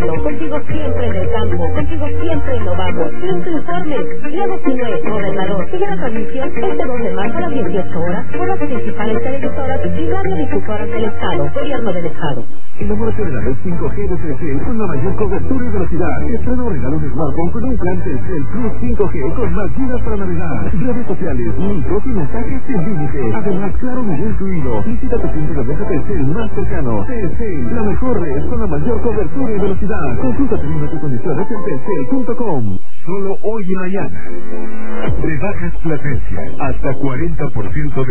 pueblo, contigo siempre en el campo, contigo siempre innovamos. Los informes, Diego Sinue, gobernador. Sigue la transmisión este 2 de marzo a las 18 horas por las principales televisoras y radiodifusoras del Estado, Gobierno del Estado. Enamórate de la red 5G de Telcel con la mayor cobertura y velocidad. Estrena o regala un smartphone con un plan Telcel Plus 5G con más gigas para navegar, redes sociales, micros y mensajes sin límite. Además, claro, video incluido. Visita tu punto de venta Telcel más cercano. Telcel, la mejor red con la mayor cobertura y velocidad. Consulta términos y condiciones en telcel.com. Solo hoy y mañana. Rebajas Plasencia, hasta 40% de